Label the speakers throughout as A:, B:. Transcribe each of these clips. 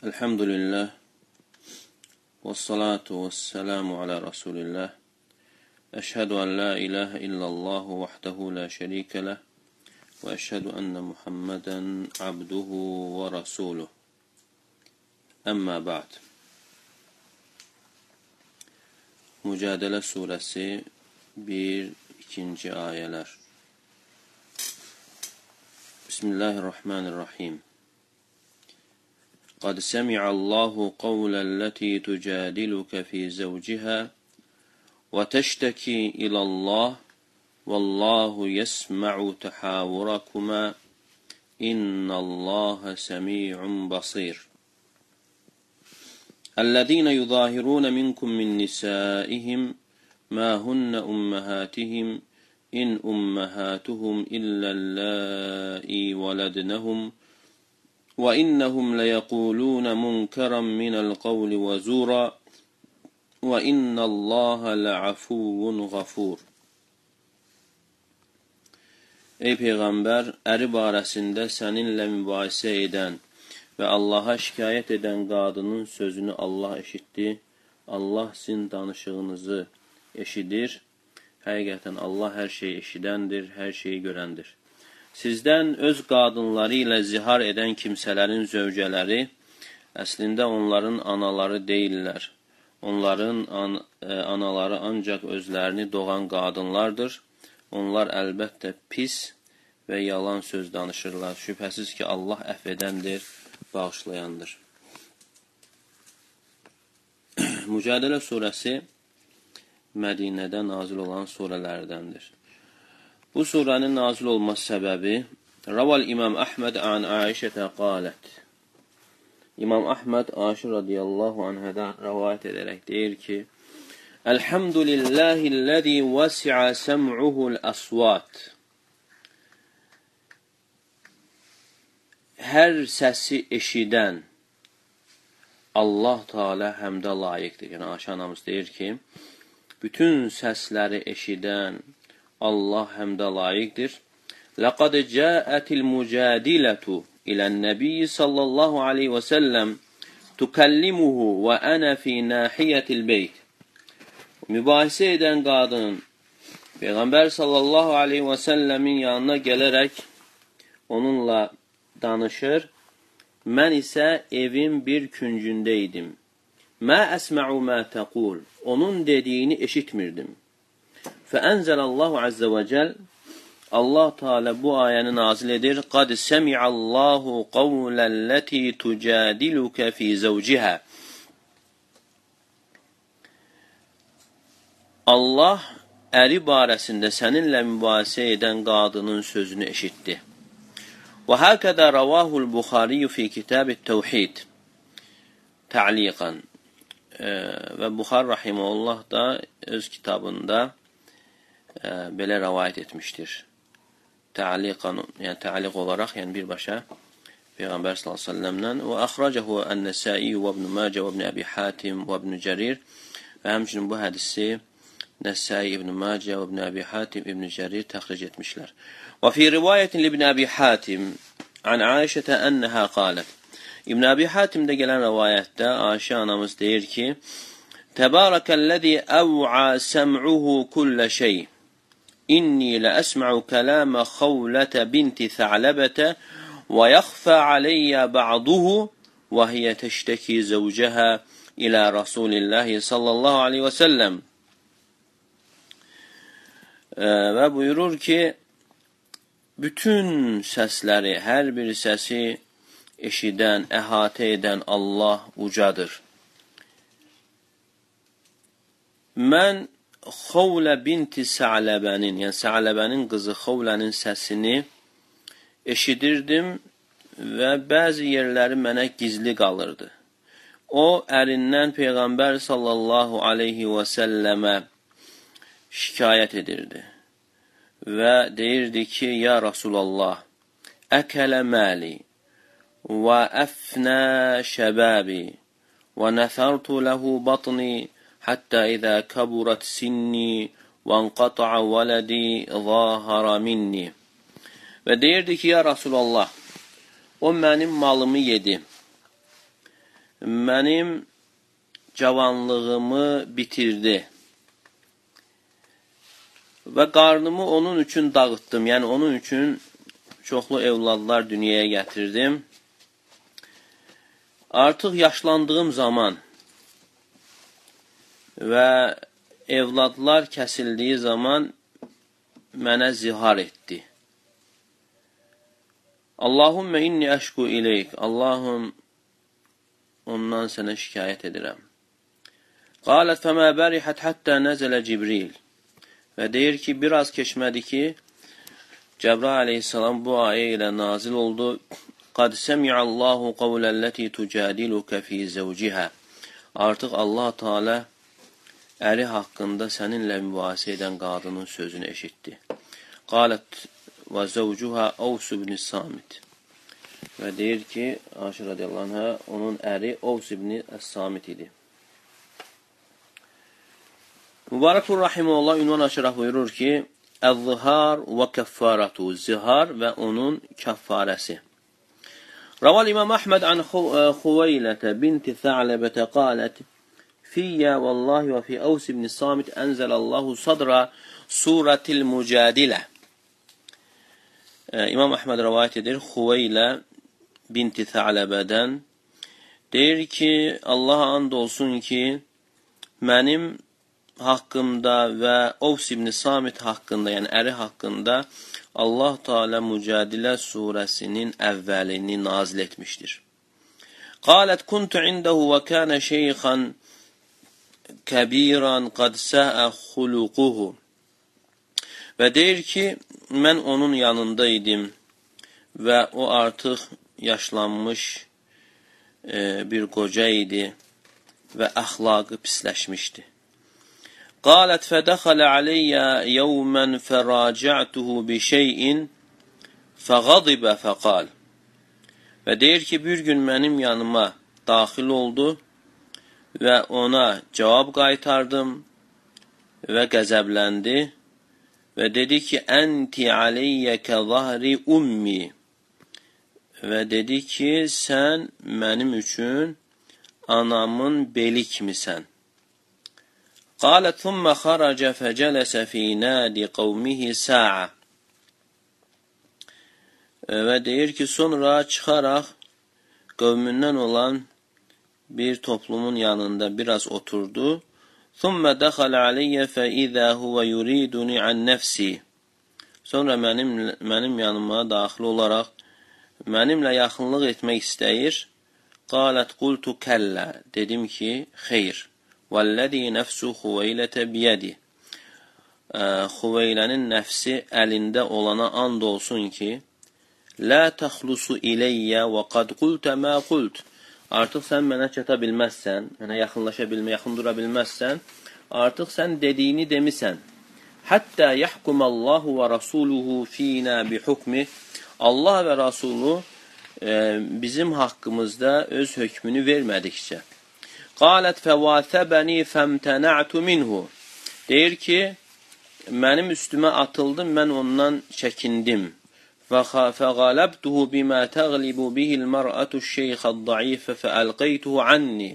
A: Elhamdülillah ve salatu ve selamu ala Resulillah. Eşhedü en la ilahe illallah vahdehu la şerike leh ve eşhedü enne Muhammeden abduhu ve rasuluh. Amma ba'd. Mücadele suresi 1-2. ayələr. Bismillahirrahmanirrahim. قد سمع الله قول التي تجادلك في زوجها وتشتكي إلى الله والله يسمع تحاوركما إن الله سميع بصير الذين يظاهرون منكم من نسائهم ما هن أمهاتهم إن أمهاتهم إلا اللائي ولدنهم وَإِنَّهُمْ لَيَقُولُونَ مُنْكَرًا مِنَ الْقَوْلِ وَزُورًا وَإِنَّ اللّٰهَ لَعَفُوٌّ غَفُورٌ. Ey Peyğəmbər, əri barəsində səninlə mübahisə edən və Allaha şikayət edən qadının sözünü Allah eşitdi. Allah sizin danışığınızı eşidir. Həqiqətən Allah hər şeyi eşidəndir, hər şeyi görəndir. Sizdən öz qadınları ilə zihar edən kimsələrin zövcələri əslində onların anaları deyillər. Onların anaları ancaq özlərini doğan qadınlardır. Onlar əlbəttə pis və yalan söz danışırlar. Şübhəsiz ki, Allah əfv edəndir, bağışlayandır. Mücadilə surəsi Mədinədə nazil olan surələrdəndir. Bu surenin nazil olması səbəbi Raval İmam Ahmed an Aişətə qalət. İmam Ahmed Aişə radiyallahu anhədən rəvayət edərək deyir ki, Elhamdülillahilləzi vəsi'a səm'uhul əsvat. Hər səsi eşidən Allah Teala həmdə layiqdir. Yəni Aişə anamız deyir ki, bütün səsləri eşidən Allah həmdə layiqdir. Laqad ca'atil mujadiletu ilen-nebi sallallahu aleyhi ve sellem tukallimuhu ve ana fi nahiyetil beyt. Mübahisə edən qadın Peyğəmbər sallallahu aleyhi ve sellemin yanına gələrək onunla danışır. Mən isə evin bir küncündə idim. Mə əsma'u mə təqul. Onun dediyini eşitmirdim. Fəənzəlallahu əzzə və cəl Allah Teala bu ayəni nazil edir. Qad səmi'allahu qavləlləti tucadilukə fi zəvcihə. Allah əri barəsində səninlə mübahisə edən qadının sözünü eşitdi. Və həkədə rəvahul Buxariyyu fi kitab-ı təvhid tə'liqan. Və Buxar rahiməhullah da öz kitabında belə rəvayət etmişdir. Tə'liqan, yəni tə'liq olaraq, yəni birbaşa Peyğəmbər sallallahu əleyhi və səlləmdən və əxracahu Ən-Nəsai və İbn Macə və İbn Əbi Hatim və İbn Cərir və həmçinin bu hədisi Nəsai, İbn Macə və İbn Əbi Hatim, İbn Cərir təxric etmişlər. Və fi rivayətin İbn Əbi Hatim an Aişətə ənəhə qalət. İbn Əbi Hatimdə gələn rivayətdə Aişə anamız deyir ki, Təbarəkəlləzi əv'a səm'uhu kullə şey. İnni ləəsma'u kələmə xavlətə binti Tha'labətə və yaxfə aleyyə ba'duhu və hiyə təştəki zəvcəhə ilə Rasulillahi sallallahu aleyhi və səlləm. Və buyurur ki, bütün səsləri, hər bir səsi eşidən, əhatə edən Allah ucadır. Mən Xavlə binti Sa'ləbənin, yəni Sa'ləbənin qızı Xavlənin səsini eşidirdim və bəzi yerləri mənə gizli qalırdı. O, ərindən Peyğəmbər sallallahu aleyhi və səlləmə şikayət edirdi və deyirdi ki, Ya Rasulallah, əkələ məli və əfnə şəbəbi və nəfərtu ləhu batni حتى إذا كبرت سني وانقطع ولدي ظاهر مني. Və deyirdi ki, ya Rasulallah, o mənim malımı yedi mənim cavanlığımı bitirdi və qarnımı onun üçün dağıtdım. Yəni, onun üçün çoxlu evladlar dünyaya gətirdim. Artıq yaşlandığım zaman və evladlar kəsildiyi zaman mənə zihar etdi. Allahümmə inni əşku ileyk. Allahım, ondan sənə şikayət edirəm. Qalət fəmə bərihət həttə nəzələ Cibril. Və deyir ki, biraz keçmədi ki, Cəbrail aleyhissalam bu ayə ilə nazil oldu. Qad səmi'allahu qavləlləti tucadilukə fi zəvcihə. Artıq Allah Teala əri haqqında səninlə mübahisə edən qadının sözünü eşitdi. Qalət və zəvcuhə Ovs ibn Samit. Və deyir ki, Aşir radiyallahu anhə, onun əri Ovs ibn Samit idi. Mübarəkur Rahimullah ünvan açaraq buyurur ki, Əz-zihar və kəffaratu, zihar və onun kəffarəsi. Raval İmam Əhməd an Xuveylətə binti Tha'lebətə qalət, Fiyyə vallahi və fi Ovs ibn Samit ənzəlallahu sadra surətil mücadilə. İmam Əhməd rəvayət edir, Xuveylə binti Tha'ləbədən deyir ki, Allaha and olsun ki, mənim haqqımda və Ovs ibn Samit haqqında, yəni əri haqqında Allah Teala Mücadilə surəsinin əvvəlini nazil etmişdir. Qalət kuntu indəhu və kənə şeyxan kəbiran qad səə xuluquhu. Və deyir ki, mən onun yanında idim və o artıq yaşlanmış bir qoca idi və əxlaqı pisləşmişdi. Qalət fədəxələ aleyyə yevmən fəracə'tuhu bi şeyin fəğadibə fəqal. Və deyir ki, bir gün mənim yanıma daxil oldu və ona cavab qaytardım və qəzəbləndi və dedi ki, ənti aleyyəkə zahri ummi. Və dedi ki, sən mənim üçün anamın beli kimisən. Qalət thumma xaracə fəcələsə fi nadi qavmihi sa'a. Və deyir ki, sonra çıxaraq qövmündən olan bir toplumun yanında biraz oturdu. Thumma dəxələ aleyyə fə izə huvə yuriduni an nəfsi. Sonra mənim yanıma daxil olaraq mənimlə yaxınlıq etmək istəyir. Qalət qultu kəllə. Dedim ki, xeyr. Vəlləzi nəfsu Xuveylətə biyədi. Xuveylənin nəfsi əlində olana and olsun ki, lə təxlusu iləyyə və qad qultə mə qult. Artıq sən mənə çata bilməzsən, mənə yaxın dura bilməzsən, artıq sən dediyini demisən. Həttə yəhkumallahu və rasuluhu finə bi hukmi. Allah və Rasulu bizim haqqımızda öz hökmünü vermədikcə. Qalət fəvəthəbəni fəmtənə'tu minhu. Deyir ki, mənim üstümə atıldım, mən ondan çəkindim. Fəqaləbtuhu bimə təğlibu bihil mər'atu şeyxəd-daifə fəəlqeytuhu anni.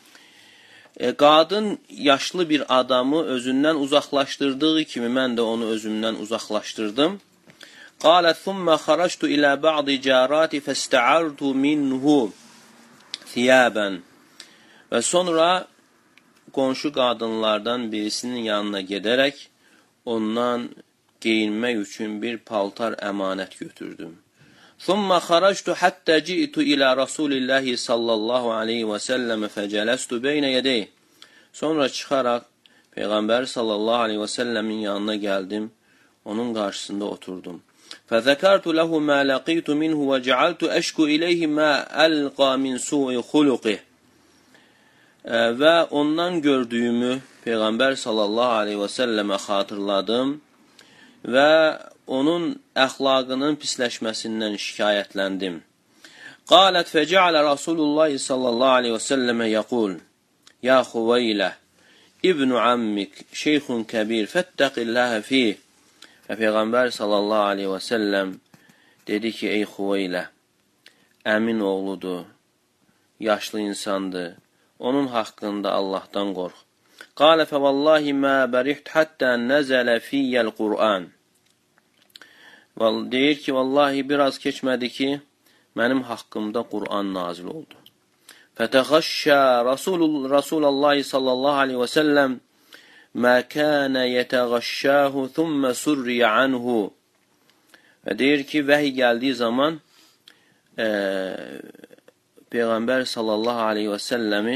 A: Qadın yaşlı bir adamı özündən uzaqlaşdırdığı kimi mən də onu özümdən uzaqlaşdırdım. Qalət thumma xarajtu ilə ba'di cərati fəstə'artu minhu thiyabən. Və sonra qonşu qadınlardan birisinin yanına gedərək ondan geyinmək üçün bir paltar əmanət götürdüm. Thumma xarajtu hatta ji'tu ila Rasulillahi sallallahu aleyhi və səlləmə fəcələstu beynə yədeyh. Sonra çıxaraq Peyğəmbər sallallahu aleyhi və səlləmin yanına gəldim, onun qarşısında oturdum. Fəzəkərtu ləhu mə ləqitu minhu və cəaltu əşku iləyhi mə əlqa min su'i xuluqih. Və ondan gördüyümü Peyğəmbər sallallahu aleyhi və səlləmə xatırladım və onun əxlaqının pisləşməsindən şikayətləndim. Qalət fəcəalə Rasulullah sallallahu aleyhi və səlləmə yəqul, Ya Xuveylə, İbn-i ammik, şeyxun kəbir, fəttəqilləhə fih. Və Peyğəmbər sallallahu aleyhi və səlləm dedi ki, ey Xuveylə, əmin oğludur, yaşlı insandır. Onun haqqında Allahdan qorx. Qalə fəvallahi mə bəriht həttə nəzələ fiyyəl Qur'an. Deyir ki, vallahi biraz keçmədi ki, mənim haqqımda Qur'an nazil oldu. Fətəxəşşə Rasulallah sallallahu aleyhi və səlləm mə kənə yətəğəşşəhu thumma surriyə anhu. Və deyir ki, vəhiy gəldiyi zaman Peyğəmbər sallallahu aleyhi və səlləmi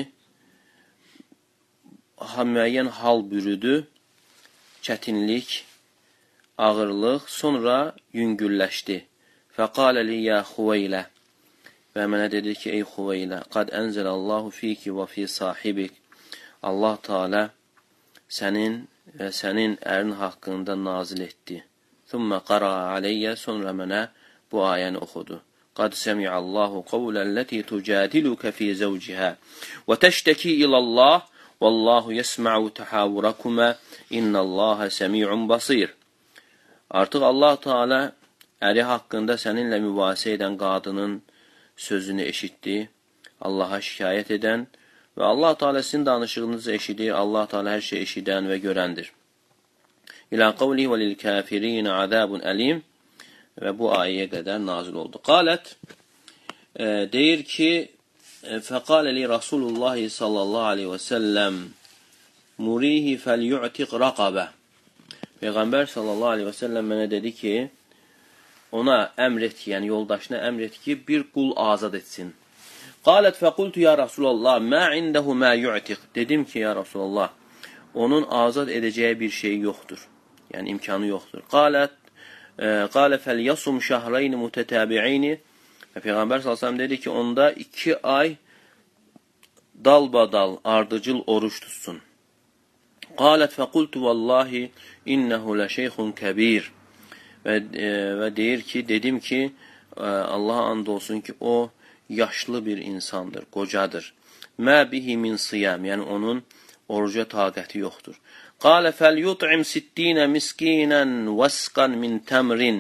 A: müəyyən hal bürüdü, çətinlik, ağırlıq, sonra yüngülləşdi. Fəqalə li ya Xuveylə. Və mənə dedi ki, ey Xuveylə, qad ənzəlallahu fiki və fi sahibik. Allah Teala sənin və sənin ərin haqqında nazil etdi. Thumma qara aleyyə, sonra mənə bu ayəni oxudu. Qad səmi'allahu qavləl-ləti tucadilukə fi zəvcihə və təştəki ilallah vallahu yəsma'u təhavvurakumə innəllaha səmi'un basir. Artıq Allah Teala əri haqqında səninlə mübahisə edən qadının sözünü eşitdi, Allaha şikayət edən və Allah Teala sizin danışığınızı eşidir, Allah Teala hər şey eşidən və görəndir. İlā qavli və lil-kafirin azabun əlim. Və bu ayəyə qədər nazil oldu. Qalət, deyir ki, fəqalə li Rasulullah sallallahu aleyhi və səlləm murihi fəl-yu'tiq raqabə. Peyğəmbər sallallahu aleyhi və səlləm mənə dedi ki, ona əmr et ki, yəni yoldaşına əmr et ki, bir qul azad etsin. Qalət fəqultu ya Rasulallah, mə indəhu mə yu'tiq. Dedim ki, ya Rasulallah, onun azad edəcəyi bir şey yoxdur. Yəni imkanı yoxdur. Qalət, qalə fəl-yasum şəhrəyni mütətəbi'ini. Peyğəmbər s.ə.v dedi ki, onda 2 ay dalbadal ardıcıl oruç tutsun. Qalət fəqultu vallahi innəhu ləşeyxun kəbir. Və deyir ki, dedim ki, Allaha and olsun ki, o yaşlı bir insandır, qocadır. Mə bihi min siyam, yəni onun oruca taqəti yoxdur. Qalə fəl-yut'im 60 miskinən vəsqan min təmrin.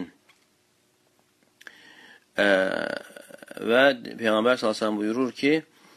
A: Və Peyğəmbər s.ə.v buyurur ki,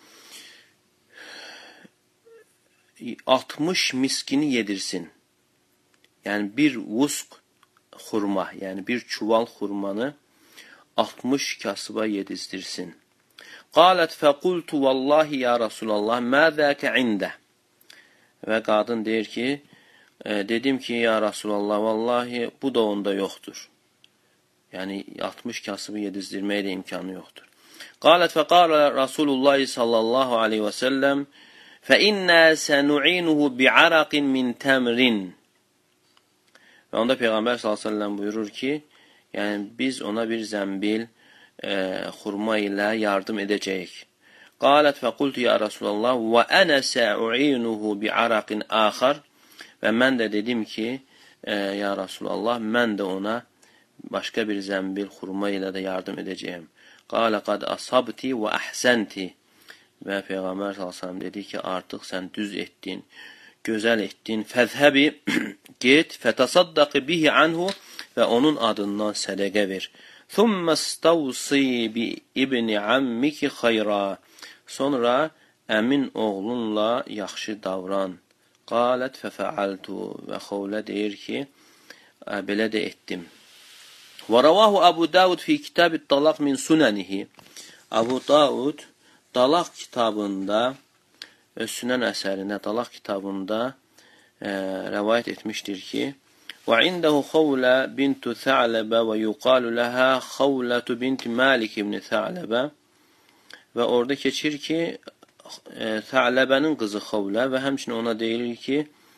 A: 60 miskini yedirsin. Yəni bir vusq xurma, yəni bir çuval xurmanı 60 kasıba yedizdirsin. Qalət fəqultu vallahi ya Rasulallah, məzəkə ində. Və qadın deyir ki, dedim ki, ya Rasulallah, vallahi bu da onda yoxdur. Yəni 60 kasıbı yedizdirməyə də imkanı yoxdur. Qalət fəqalə Rasulullah sallallahu aleyhi və səlləm fəinnə sənu'inuhu bi'araqin min təmrin. Və onda Peyğəmbər s.ə.v buyurur ki, yəni biz ona bir zəmbil xurma ilə yardım edəcəyik. Qalət fəqultu ya Rasulallah və ənə səu'inuhu bi'araqin axar. Və mən də dedim ki, ya Rasulallah, mən də ona başqa bir zəmbil xurma ilə də yardım edəcəyim. Qalə qad asabti və əhsənti. Və Peyğəmbər s.ə.v dedi ki, artıq sən düz etdin, gözəl etdin. Fəzhəbi, get, fətəsaddaqı bihi anhu və onun adından sədəqə ver. Thumma stavsi bi ibni ammiki xayra. Sonra əmin oğlunla yaxşı davran. Qalət fəfəaltu. Və Xovlə deyir ki, belə də etdim. Və rəvahu Abu Davud fi kitab-ı talaq min sunanihi. Abu Davud talaq kitabında, Sünən əsərində, talaq kitabında rəvayət etmişdir ki, və indəhu Xovlə bintu Tha'ləbə və yuqalu ləhə Xovlətu binti Malik ibn Tha'ləbə. Və orada keçir ki, Tha'ləbənin qızı Xovlə və həmçinin ona deyilir ki,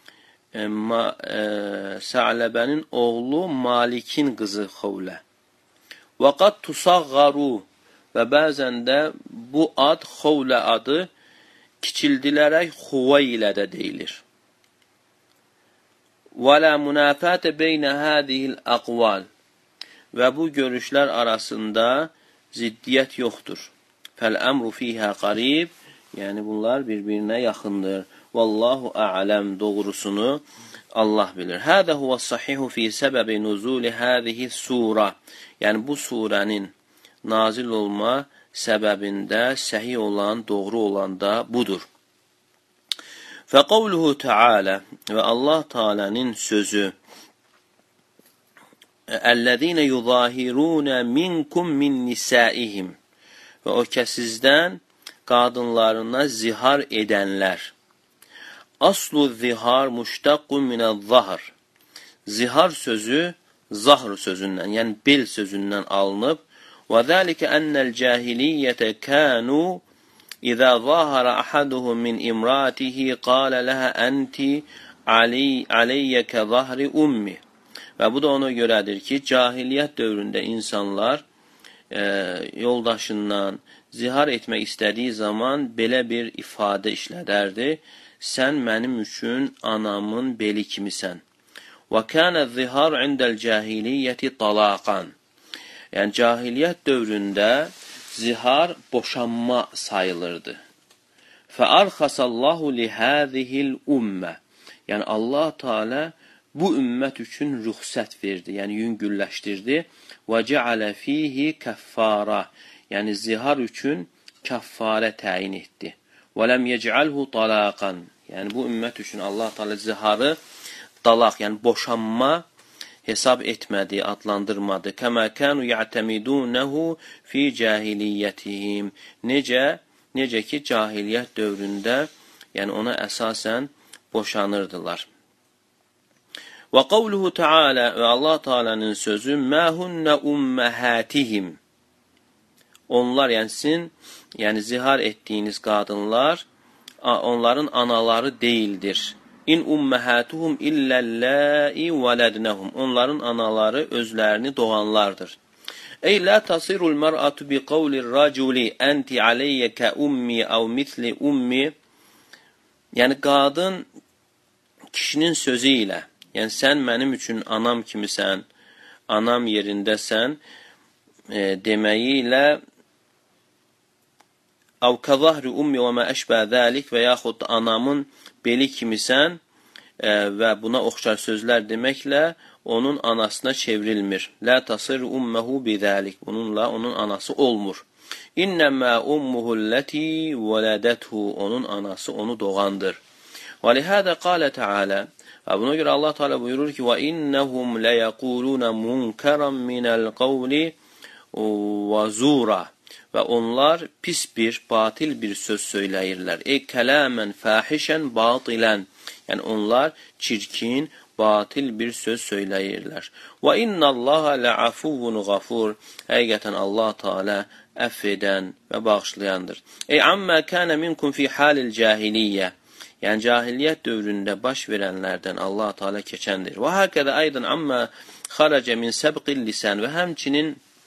A: Tha'ləbənin oğlu Malikin qızı Xovlə. Və qad tusağğaru və bəzən də bu ad, Xovlə adı, kiçildilərək Xuveylə də deyilir. Və la münafətə beynə hədihil əqval. Və bu görüşlər arasında ziddiyyət yoxdur. Fəl-əmru fiyhə qarib. Yəni bunlar bir-birinə yaxındır. Vallahu a'ləm, doğrusunu Allah bilir. Hədə huvəs-sahihu fi səbəbi nuzuli hədihi surə. Yəni bu surənin nazil olma səbəbində səhih olan, doğru olan da budur. Fəqavluhu Teala və Allah Teala'nın sözü Əllezine yuzahiruna minkum min nisaihim və o sizdən qadınlarına zihar edənlər. Aslu zihar muştaqqun minəz-zahr. Zihar sözü zahr sözündən, yəni bel sözündən alınıb. Və zəlikə ennel cahiliyyətə kanu İzə zahara ahaduhum min imratihi qala laha enti aleyyəkə zahri ummi. Və bu da ona görədir ki, cahiliyyət dövründə insanlar yoldaşından zihar etmək istədiyi zaman belə bir ifadə işlədərdi. Sən mənim üçün anamın beli kimisən. Və kənə zihar indəl cahiliyyəti talaqan. Yəni, cahiliyyət dövründə zihar boşanma sayılırdı. Fəarxasallahu lihəzihil ümmə. Yəni, Allah Teala bu ümmət üçün rüxsət verdi, yəni yüngülləşdirdi. Və cəalə fihi kəffara. Yəni, zihar üçün kəffarə təyin etdi. Və ləm yec'alhu talaqan. Yəni, bu ümmət üçün Allah Teala ziharı talaq, yəni boşanma hesab etmədi, adlandırmadı. Kəmə kənu ya'təmidunəhu fi cahiliyyətihim. Necə ki, cahiliyyət dövründə, yəni ona əsasən boşanırdılar. Və qavluhu Teala və Allah Teala'nın sözü mə hunnə umməhətihim. Onlar, yəni sizin, yəni zihar etdiyiniz qadınlar, onların anaları deyildir. İn umməhətuhum illəlləi vələdnəhum. Onların anaları özlərini doğanlardır. Ey la tasirul mər'atu bi qavlir raculi enti aleyyəkə ummi əv mitli ummi. Yəni, qadın kişinin sözü ilə, yəni sən mənim üçün anam kimisən, anam yerindəsən deməyi ilə əv kəzahri ummi və mə əşbə zəlik və yaxud anamın beli kimisən və buna oxşar sözlər deməklə onun anasına çevrilmir. Lə tasir umməhu bidəlik. Bununla onun anası olmur. İnnəmə ummuhulləti vələdəthu. Onun anası onu doğandır. Və lihədə qalə Teala. Və buna görə Allah Teala buyurur ki, və innəhum ləyəqulunə munkəran minəl qavli və zura. Və onlar pis bir, batil bir söz söyləyirlər. Kələmən fəhişən batilən. Yəni, onlar çirkin, batil bir söz söyləyirlər. Və innallaha ləafuvun qafur. Həqiqətən Allah Teala əff edən və bağışlayandır. Əmmə kənə minkum fi halil cahiliyyə. Yəni, cahiliyyət dövründə baş verənlərdən Allah Teala keçəndir. Və həqədə aydan əmmə xarəcə min səbqil lisən. Və həmçinin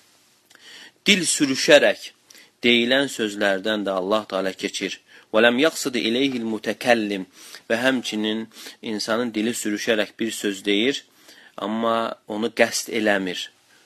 A: dil sürüşərək deyilən sözlərdən də Allah Teala keçir. Və ləm yaqsıdı ileyhil mütəkəllim. Və həmçinin insanın dili sürüşərək bir söz deyir, amma onu qəsd eləmir.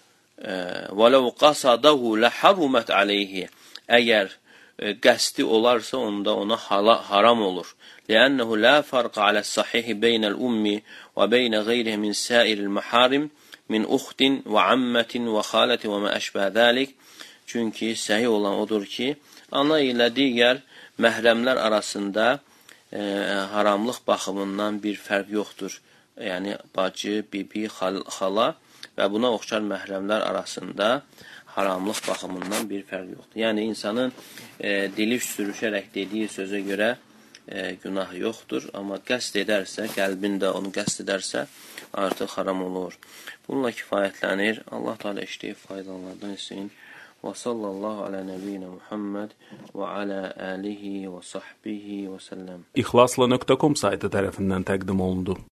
A: Və ləv qasadahu ləhərumət aleyhi. Əgər qəsdi olarsa, onda ona haram olur. Ləənnəhu lə fərqə aləs-sahihi beynəl ummi və beynə qeyrih min səiril məharim min uxtin və ammətin və xalətin və mə əşbə zəlik. Çünki səhih olan odur ki, ana ilə digər məhrəmlər arasında haramlıq baxımından bir fərq yoxdur. Yəni, bacı, bibi, xala və buna oxşar məhrəmlər arasında haramlıq baxımından bir fərq yoxdur. Yəni, insanın dili sürüşərək dediyi sözə görə günah yoxdur. Amma qəsd edərsə, qəlbində onu qəsd edərsə, artıq haram olur. Bununla kifayətlənir. Allah Teala işləyib faydalardan etsin. Və sallallahu alə nəbiyyina Muhammed və alə əlihi və sahbihi və səlləm.
B: İxlasla.com saytı tərəfindən təqdim olundu.